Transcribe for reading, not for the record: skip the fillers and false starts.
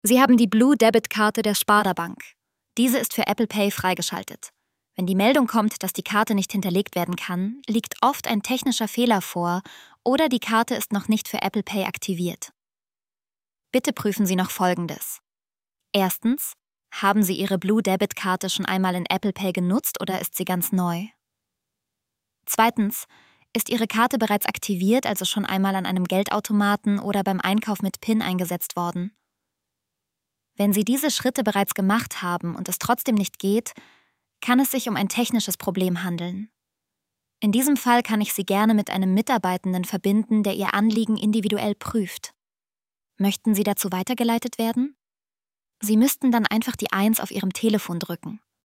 Sie haben die Blue Debit-Karte der Sparda Bank. Diese ist für Apple Pay freigeschaltet. Wenn die Meldung kommt, dass die Karte nicht hinterlegt werden kann, liegt oft ein technischer Fehler vor oder die Karte ist noch nicht für Apple Pay aktiviert. Bitte prüfen Sie noch Folgendes. Erstens, haben Sie Ihre Blue Debit-Karte schon einmal in Apple Pay genutzt oder ist sie ganz neu? Zweitens, ist Ihre Karte bereits aktiviert, also schon einmal an einem Geldautomaten oder beim Einkauf mit PIN eingesetzt worden? Wenn Sie diese Schritte bereits gemacht haben und es trotzdem nicht geht, kann es sich um ein technisches Problem handeln. In diesem Fall kann ich Sie gerne mit einem Mitarbeitenden verbinden, der Ihr Anliegen individuell prüft. Möchten Sie dazu weitergeleitet werden? Sie müssten dann einfach die 1 auf Ihrem Telefon drücken.